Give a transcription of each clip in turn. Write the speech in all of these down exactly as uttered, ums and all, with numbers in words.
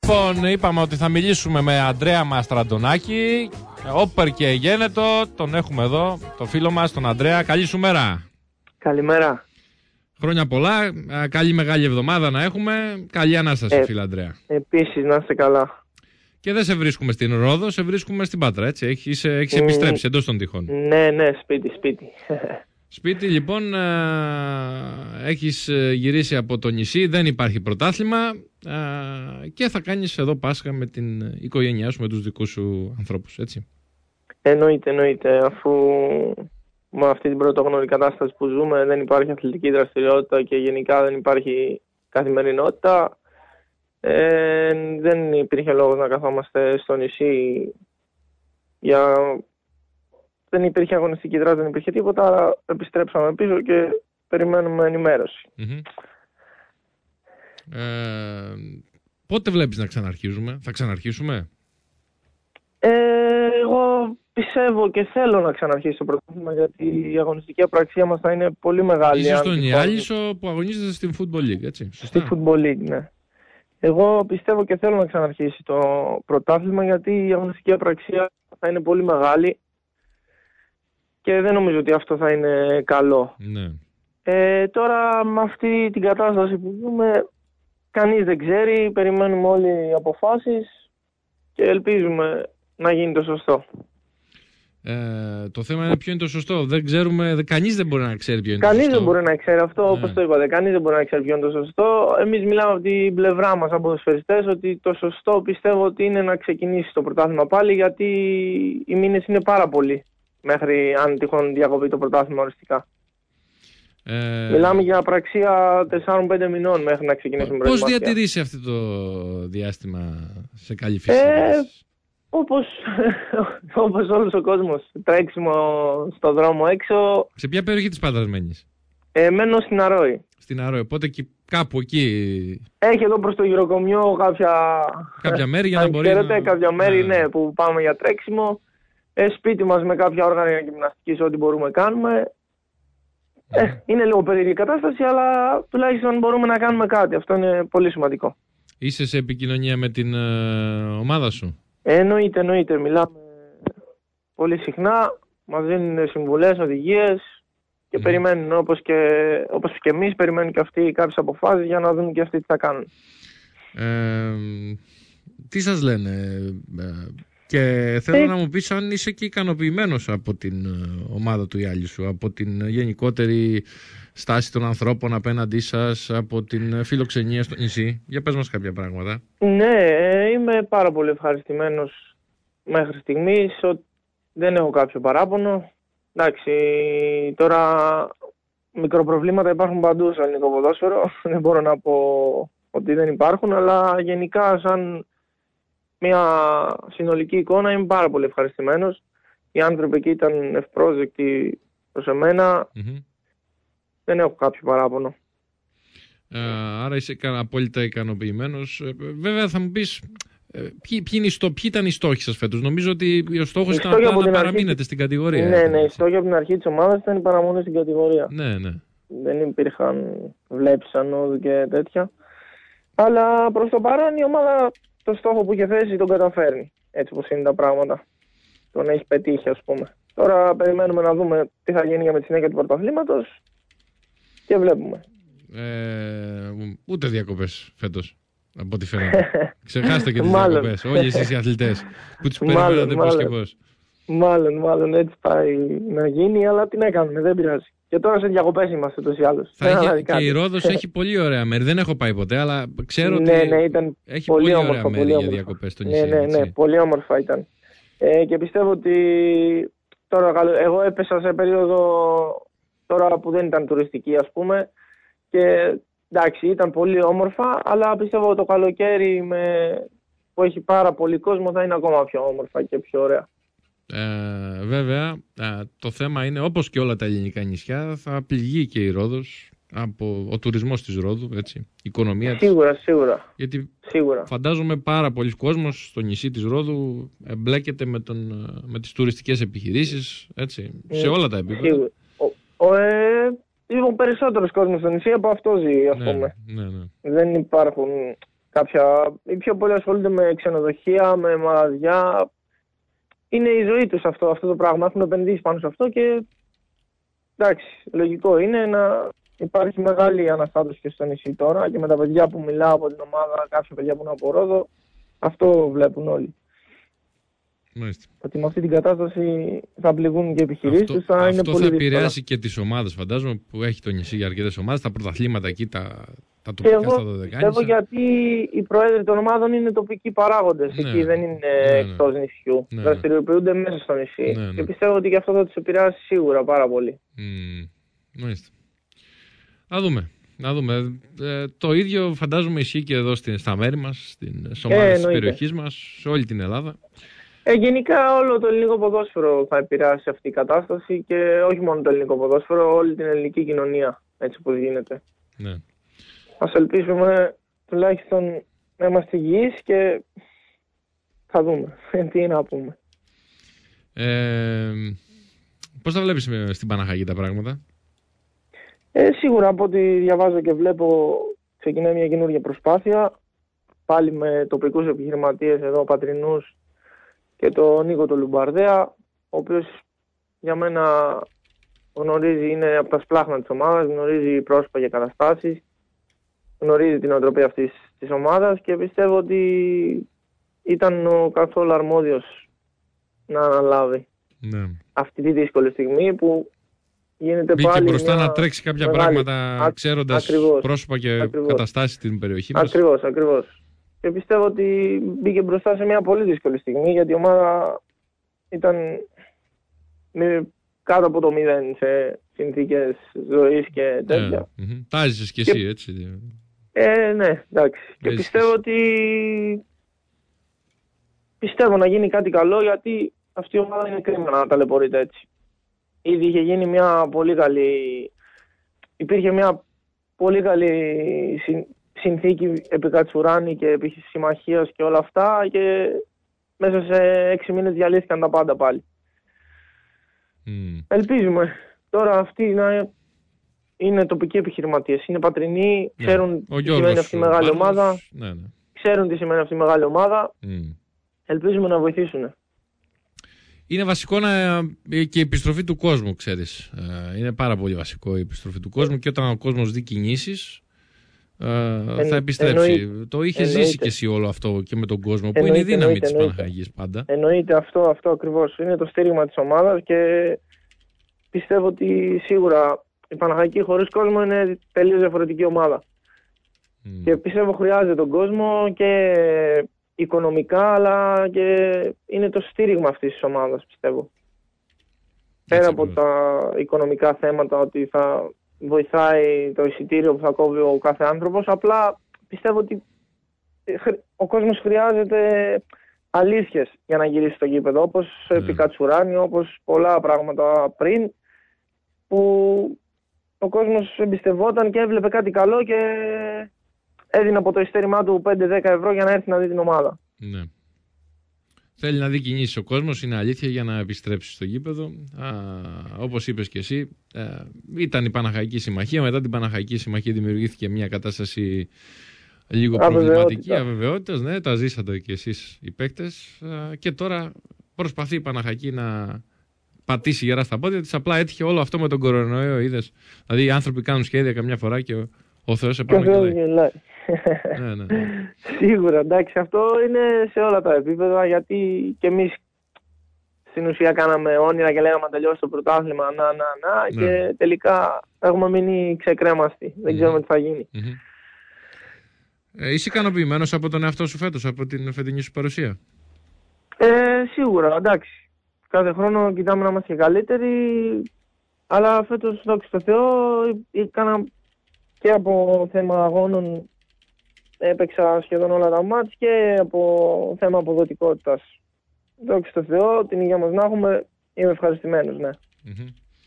Λοιπόν, είπαμε ότι θα μιλήσουμε με Αντρέα Μαστραντονάκη. Όπερ και γένετο, τον έχουμε εδώ, το φίλο μας, τον Αντρέα. Καλή σου μέρα. Καλημέρα. Χρόνια πολλά, καλή μεγάλη εβδομάδα να έχουμε. Καλή Ανάσταση, ε, φίλε Αντρέα. Επίσης, να είστε καλά. Και δεν σε βρίσκουμε στην Ρόδο, σε βρίσκουμε στην Πάτρα, έτσι. Έχεις, έχεις επιστρέψει εντός των τυχών. Ναι, ναι, σπίτι, σπίτι. Σπίτι, λοιπόν, ε, έχεις γυρίσει από το νησί, δεν υπάρχει πρωτάθλημα ε, και θα κάνεις εδώ Πάσχα με την οικογένειά σου, με τους δικούς σου ανθρώπους, έτσι. Εννοείται, εννοείται, αφού με αυτή την πρωτόγνωρη κατάσταση που ζούμε δεν υπάρχει αθλητική δραστηριότητα και γενικά δεν υπάρχει καθημερινότητα, ε, δεν υπήρχε λόγος να καθόμαστε στο νησί για... Δεν υπήρχε αγωνιστική δράση, δεν υπήρχε τίποτα, άρα επιστρέψαμε πίσω και περιμένουμε ενημέρωση. Mm-hmm. Ε, πότε βλέπεις να ξαναρχίζουμε, θα ξαναρχίσουμε? Ε, εγώ πιστεύω και θέλω να ξαναρχίσει το πρωτάθλημα, γιατί η αγωνιστική απραξία μας θα είναι πολύ μεγάλη. Είσαι στον Ιάλισσο που αγωνίζεται στην Football League, έτσι, σωστά? Στη Football League, ναι. Εγώ πιστεύω και θέλω να ξαναρχίσει το πρωτάθλημα, γιατί η αγωνιστική απραξία θα είναι πολύ μεγάλη. Και δεν νομίζω ότι αυτό θα είναι καλό. Ναι. Ε, τώρα με αυτή την κατάσταση που ζούμε, κανείς δεν ξέρει, περιμένουμε όλοι οι αποφάσεις και ελπίζουμε να γίνει το σωστό. Ε, το θέμα είναι ποιο είναι το σωστό. Δεν ξέρουμε, κανείς δεν μπορεί να ξέρει ποιο είναι κανείς το σωστό. Κανείς δεν μπορεί να ξέρει αυτό, ναι. όπως το είπατε. Κανείς δεν μπορεί να ξέρει ποιο είναι το σωστό. Εμείς μιλάμε από την πλευρά μας, από τους ποδοσφαιριστές, ότι το σωστό πιστεύω ότι είναι να ξεκινήσει το πρωτάθλημα πάλι, γιατί οι μήνες είναι πάρα πολλοί. Μέχρι αν τυχόν διακοπεί το πρωτάθλημα οριστικά. Ε... Μιλάμε για απραξία τεσσάρων πέντε μηνών μέχρι να ξεκινήσουμε προετοιμασία. Πώς διατηρήσει αυτό το διάστημα σε καλή φύση? Ε, όπως, όπως όλος ο κόσμος. Τρέξιμο στο δρόμο έξω. Σε ποια περιοχή της Πάτρας μένεις? Ε, μένω στην Αρόη. Στην Αρόη, οπότε εκεί, κάπου εκεί... Έχει εδώ προς το γυροκομιό κάποια... κάποια μέρη για να μπορεί να... κάποια μέρη, ναι. ναι, που πάμε για τρέξιμο. Ε, σπίτι μας με κάποια όργανα γυμναστικής, ό,τι μπορούμε κάνουμε. Ε, είναι λίγο περίεργη κατάσταση, αλλά τουλάχιστον μπορούμε να κάνουμε κάτι. Αυτό είναι πολύ σημαντικό. Είσαι σε επικοινωνία με την ε, ομάδα σου? Ε, εννοείται, εννοείται. Μιλάμε πολύ συχνά. Μας δίνουν συμβουλές, οδηγίες και mm. περιμένουν όπως και, όπως και εμείς, περιμένουν και αυτοί κάποιες αποφάσεις για να δουν και αυτοί τι θα κάνουν. Ε, τι σας λένε... Ε, Και θέλω ε... να μου πεις αν είσαι και ικανοποιημένος από την ομάδα του Ιάλισσου, από την γενικότερη στάση των ανθρώπων απέναντί σας, από την φιλοξενία στο νησί. Για πες μας κάποια πράγματα. Ναι, είμαι πάρα πολύ ευχαριστημένος μέχρι στιγμής. Δεν έχω κάποιο παράπονο. Εντάξει, τώρα μικροπροβλήματα υπάρχουν παντού στο ελληνικό ποδόσφαιρο. Δεν μπορώ να πω ότι δεν υπάρχουν, αλλά γενικά σαν... μια συνολική εικόνα είμαι πάρα πολύ ευχαριστημένος. Οι άνθρωποι εκεί ήταν ευπρόσδεκτοι προς εμένα. Mm-hmm. Δεν έχω κάποιο παράπονο. Ε, άρα είσαι απόλυτα ικανοποιημένος. Ε, βέβαια θα μου πεις ε, ποιοι, ποιοι, είναι, ποιοι ήταν οι στόχοι σας φέτος? Νομίζω ότι ο στόχος ήταν απλά να παραμείνετε αρχή... στην κατηγορία. Ναι, ναι, οι στόχοι από την αρχή της ομάδας ήταν η παραμονή στην κατηγορία. Ναι, ναι. Δεν υπήρχαν βλέψεις ανόδου και τέτοια. Αλλά προς το παρόν η ομάδα... το στόχο που είχε θέσει τον καταφέρνει, έτσι όπως είναι τα πράγματα. Τον έχει πετύχει, ας πούμε. Τώρα περιμένουμε να δούμε τι θα γίνει για με τη συνέχεια του πρωταθλήματος και βλέπουμε. Ε, ούτε διακοπές φέτος, από ό,τι φαίνεται. Ξεχάστε και τις διακοπές, όλοι εσείς οι αθλητές που τους περιμένατε πώς και πώς. Μάλλον, μάλλον έτσι πάει να γίνει, αλλά τι να κάνουμε, δεν πειράζει. Και τώρα σε διακοπές είμαστε τόσο ή άλλως. Θα είχε, και η Ρόδος έχει πολύ ωραία μέρη. Δεν έχω πάει ποτέ, αλλά ξέρω ότι ναι, ναι, ήταν έχει πολύ, πολύ όμορφα, ωραία πολύ μέρη όμορφα. για διακοπές στο νησί. Ναι, ναι, ναι, πολύ όμορφα ήταν. Ε, και πιστεύω ότι τώρα εγώ έπεσα σε περίοδο τώρα που δεν ήταν τουριστική, ας πούμε. Και εντάξει, ήταν πολύ όμορφα, αλλά πιστεύω το καλοκαίρι με, που έχει πάρα πολύ κόσμο θα είναι ακόμα πιο όμορφα και πιο ωραία. Ε, βέβαια, ε, το θέμα είναι, όπως και όλα τα ελληνικά νησιά, θα πληγεί και η Ρόδος από ο τουρισμός της Ρόδου, έτσι, η οικονομία της. Σίγουρα, σίγουρα. Γιατί σίγουρα. Φαντάζομαι πάρα πολλοί κόσμος στο νησί της Ρόδου εμπλέκεται με, τον, με τις τουριστικές επιχειρήσεις, έτσι, σε όλα τα επίπεδα. Σίγουρα. Ο, ο, ε, λοιπόν, περισσότερος κόσμος στο νησί από αυτό ζει, ας ναι, πούμε. Ναι, ναι. Δεν υπάρχουν κάποια... Οι πιο πολλοί ασχολούνται με ξενοδοχεία, με μαγαζιά. Είναι η ζωή τους αυτό, αυτό το πράγμα. Έχουν επενδύσει πάνω σε αυτό και εντάξει, λογικό είναι να υπάρχει μεγάλη αναστάτωση και στο νησί τώρα και με τα παιδιά που μιλάω από την ομάδα, κάποια παιδιά που είναι από Ρόδο, αυτό βλέπουν όλοι. Μάλιστα. Ότι με αυτή την κατάσταση θα πληγούν και οι επιχειρήσεις τους. Θα αυτό είναι αυτό πολύ θα δύσκολα. επηρεάσει και τις ομάδες, φαντάζομαι, που έχει το νησί για αρκετές ομάδες, τα πρωταθλήματα εκεί, τα, τα τοπικά στα δωδεκάνησα. Πιστεύω γιατί οι πρόεδροι των ομάδων είναι τοπικοί παράγοντες. Ναι, εκεί δεν είναι ναι, ναι. εκτός νησιού. Ναι. Δραστηριοποιούνται μέσα στο νησί. Ναι, ναι. Και πιστεύω ότι και αυτό θα τους επηρεάσει σίγουρα πάρα πολύ. Mm, μάλιστα. Να δούμε. Να δούμε. Ε, το ίδιο φαντάζομαι ισχύει και εδώ στην, στα μέρη μας, στις ομάδες της περιοχής μας, σε όλη την Ελλάδα. Ε, γενικά όλο το ελληνικό ποδόσφαιρο θα επηρεάσει αυτή η κατάσταση και όχι μόνο το ελληνικό ποδόσφαιρο, όλη την ελληνική κοινωνία, έτσι όπως γίνεται. Ναι. Ας ελπίσουμε τουλάχιστον να είμαστε υγιείς και θα δούμε τι να πούμε. Ε, πώς τα βλέπεις στην Παναχαϊκή τα πράγματα? Ε, σίγουρα από ό,τι διαβάζω και βλέπω ξεκινάει μια καινούργια προσπάθεια πάλι με τοπικούς επιχειρηματίες εδώ πατρινούς και τον Νίκο τον Λουμπαρδέα, ο οποίος για μένα γνωρίζει, είναι από τα σπλάχνα της ομάδας, γνωρίζει πρόσωπα και καταστάσεις, γνωρίζει την οτροπία αυτής της ομάδας και πιστεύω ότι ήταν ο καθόλου αρμόδιος να αναλάβει ναι. αυτή τη δύσκολη στιγμή που γίνεται μπήκε πάλι μπροστά μια να τρέξει κάποια μεγάλη... πράγματα Α... ξέροντας ακριβώς, πρόσωπα και ακριβώς. καταστάσεις στην περιοχή μας. Ακριβώς, ακριβώς. Και πιστεύω ότι μπήκε μπροστά σε μια πολύ δύσκολη στιγμή γιατί η ομάδα ήταν με κάτω από το μηδέν σε συνθήκες ζωής και τέτοια. Yeah. Mm-hmm. Τάζησες κι εσύ, και... έτσι. Ε, ναι, εντάξει. Έχεις. Και πιστεύω ότι πιστεύω να γίνει κάτι καλό γιατί αυτή η ομάδα είναι κρίμα να ταλαιπωρείται έτσι. Ήδη είχε γίνει μια πολύ καλή... Υπήρχε μια πολύ καλή συνθήκη επί Κατσουράνη και επί συμμαχίας και όλα αυτά και μέσα σε έξι μήνες διαλύθηκαν τα πάντα πάλι. Mm. Ελπίζουμε τώρα αυτοί να είναι τοπικοί επιχειρηματίες, είναι πατρινοί, yeah. ξέρουν Ο τι σημαίνει αυτή η μεγάλη Μάρος. ομάδα, ναι, ναι. ξέρουν τι σημαίνει αυτή η μεγάλη ομάδα, mm. ελπίζουμε να βοηθήσουν. Είναι βασικό να... και η επιστροφή του κόσμου, ξέρεις. Είναι πάρα πολύ βασικό η επιστροφή του κόσμου και όταν ο κόσμος δει κινήσεις Εν, θα επιστρέψει. Εννοεί, το είχε εννοείται. ζήσει και εσύ όλο αυτό και με τον κόσμο που εννοείται, είναι η δύναμη εννοείται, της Παναχαϊκής πάντα. Εννοείται αυτό, αυτό ακριβώς. Είναι το στήριγμα της ομάδας και πιστεύω ότι σίγουρα η Παναχαϊκή χωρίς κόσμο είναι τελείως διαφορετική ομάδα. Mm. Και πιστεύω χρειάζεται τον κόσμο και οικονομικά αλλά και είναι το στήριγμα αυτής της ομάδας πιστεύω. Πέρα από τα οικονομικά θέματα ότι θα βοηθάει το εισιτήριο που θα κόβει ο κάθε άνθρωπος, απλά πιστεύω ότι ο κόσμος χρειάζεται αλήθειες για να γυρίσει στο γήπεδο, όπως mm. επί Κατσουράνη, όπως πολλά πράγματα πριν, που ο κόσμος εμπιστευόταν και έβλεπε κάτι καλό και έδινε από το ειστέρημά του πέντε με δέκα ευρώ για να έρθει να δει την ομάδα. Ναι. Θέλει να δει κινήσεις ο κόσμος, είναι αλήθεια, για να επιστρέψει στο γήπεδο. Α, όπως είπες και εσύ, ε, ήταν η Παναχαϊκή Συμμαχία. Μετά την Παναχαϊκή Συμμαχία δημιουργήθηκε μια κατάσταση λίγο προβληματική, αβεβαιότητας. Ναι, τα ζήσατε και εσείς οι παίκτες. Ε, και τώρα προσπαθεί η Παναχαϊκή να πατήσει γερά στα πόδια της. Απλά έτυχε όλο αυτό με τον κορονοϊό, είδες. Δηλαδή οι άνθρωποι κάνουν σχέδια καμιά φορά και ο, ο Θεός επάνω και λέει. ναι, ναι, ναι. Σίγουρα, εντάξει, αυτό είναι σε όλα τα επίπεδα γιατί και εμείς στην ουσία κάναμε όνειρα και λέγαμε να τελειώσει το πρωτάθλημα, να, να, να ναι. και τελικά έχουμε μείνει ξεκρέμαστοι, δεν ξέρουμε mm-hmm. τι θα γίνει. Mm-hmm. Ε, είσαι ικανοποιημένος από τον εαυτό σου φέτος, από την φετινή σου παρουσία? Ε, σίγουρα, εντάξει. Κάθε χρόνο κοιτάμε να είμαστε καλύτεροι, αλλά φέτος, δόξα τω Θεώ, έκανα και από θέμα αγώνων έπαιξα σχεδόν όλα τα μάτς και από θέμα αποδοτικότητας. Δόξα τω Θεώ, την υγεία μας να έχουμε, είμαι ευχαριστημένος, ναι. Mm-hmm.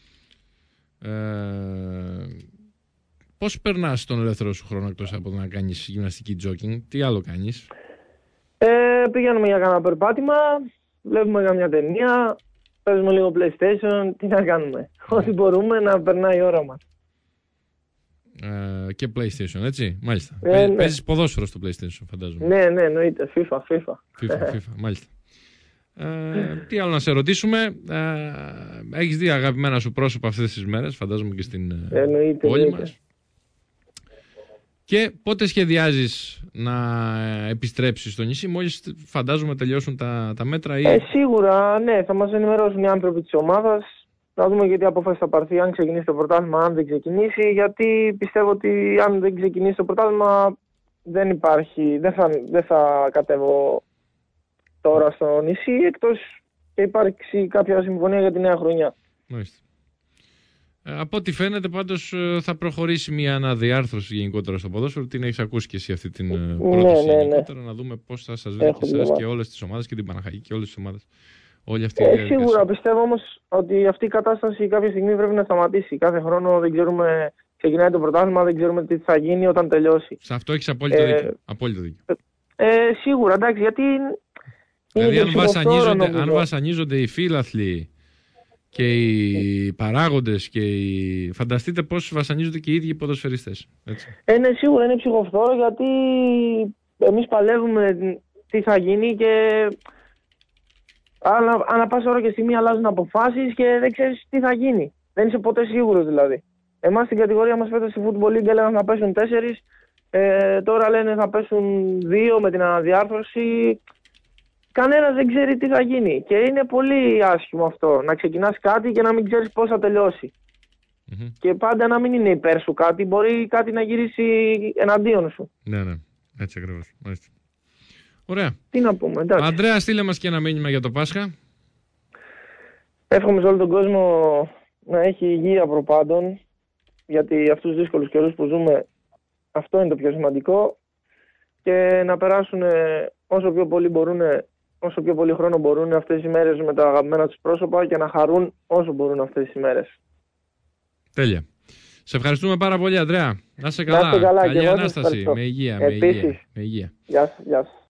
Ε, πώς περνάς τον ελεύθερο σου χρόνο εκτός από το να κάνεις γυμναστική τζόκινγκ, τι άλλο κάνεις? Ε, πηγαίνουμε για κάνα περπάτημα, βλέπουμε καμιά ταινία, παίζουμε λίγο PlayStation, τι να κάνουμε. Mm. Ό,τι μπορούμε να περνάει η ώρα μας. Ε, και PlayStation, έτσι. Μάλιστα. Ε, Παί, ναι. Παίζεις ποδόσφαιρο στο PlayStation, φαντάζομαι. Ναι, ναι, εννοείται. FIFA, FIFA. FIFA, FIFA, μάλιστα. Ε, τι άλλο να σε ρωτήσουμε. Ε, έχεις δει αγαπημένα σου πρόσωπα αυτές τις μέρες, φαντάζομαι και στην Εννοείται, πόλη εννοείται. μας. Και πότε σχεδιάζεις να επιστρέψεις στο νησί, μόλις φαντάζομαι τελειώσουν τα, τα μέτρα ή... Ε, σίγουρα, ναι, θα μας ενημερώσουν οι άνθρωποι της ομάδας. Να δούμε γιατί απόφαση θα πάρθει, αν ξεκινήσει το πρωτάθλημα, αν δεν ξεκινήσει. Γιατί πιστεύω ότι αν δεν ξεκινήσει το πρωτάθλημα δεν υπάρχει, δεν θα, δεν θα κατέβω τώρα στο νησί, εκτός και υπάρξει κάποια συμφωνία για τη νέα χρονιά. Μάλιστα. Ε, από ό,τι φαίνεται πάντως θα προχωρήσει μια αναδιάρθρωση γενικότερα στο ποδόσφαιρο. Την έχεις ακούσει και εσύ αυτή την ναι, πρόταση ναι, ναι. γενικότερα, να δούμε πώς θα σας βρει και εσάς και όλες τις ομάδες και την Παναχαϊκή και όλες τις ομάδες. Όλη αυτή η Ε, διαδικασία. σίγουρα πιστεύω όμως ότι αυτή η κατάσταση κάποια στιγμή πρέπει να σταματήσει. Κάθε χρόνο δεν ξέρουμε, ξεκινάει το πρωτάθλημα, δεν ξέρουμε τι θα γίνει όταν τελειώσει. Σε αυτό έχεις απόλυτο Ε, δίκιο. Απόλυτο δίκιο. Ε, σίγουρα, εντάξει, γιατί είναι Δηλαδή, και αν ψυχοφθόρο, βασανίζονται, αν νομίζω. βασανίζονται οι φίλαθλοι και οι παράγοντες και οι... φανταστείτε πώς βασανίζονται και οι ίδιοι οι ποδοσφαιριστές. Έτσι. Ε, ναι, σίγουρα είναι ψυχοφθόρο, γιατί εμείς παλεύουμε τι θα γίνει και ανά, ανά πάσα ώρα και στιγμή αλλάζουν αποφάσεις και δεν ξέρεις τι θα γίνει. Δεν είσαι ποτέ σίγουρος δηλαδή. Εμάς στην κατηγορία μας φέτος στη Football League έλεγαν θα πέσουν τέσσερις, ε, τώρα λένε θα πέσουν δύο με την αναδιάρθρωση. Κανένας δεν ξέρει τι θα γίνει και είναι πολύ άσχημο αυτό, να ξεκινάς κάτι και να μην ξέρεις πώς θα τελειώσει. Mm-hmm. Και πάντα να μην είναι υπέρ σου κάτι, μπορεί κάτι να γυρίσει εναντίον σου. Ναι, ναι, έτσι ακριβώς. Μάλιστα. Ωραία. Τι να πούμε, εντάξει. Αντρέα, στείλε μας και ένα μήνυμα για το Πάσχα. Εύχομαι σε όλο τον κόσμο να έχει υγεία προπάντων, γιατί αυτούς τους δύσκολους καιρούς που ζούμε αυτό είναι το πιο σημαντικό, και να περάσουν όσο πιο πολύ μπορούν, όσο πιο πολύ χρόνο μπορούν αυτές οι μέρες με τα αγαπημένα τους πρόσωπα και να χαρούν όσο μπορούν αυτές τις ημέρες. Τέλεια. Σε ευχαριστούμε πάρα πολύ, Αντρέα. Να είσαι καλά. Να είστε καλά. Καλή και εγώ σας Ανάσταση. ευχαριστώ. Με υγεία, με Επίσης. υγεία. Με υγεία. Γεια σας, γεια σας.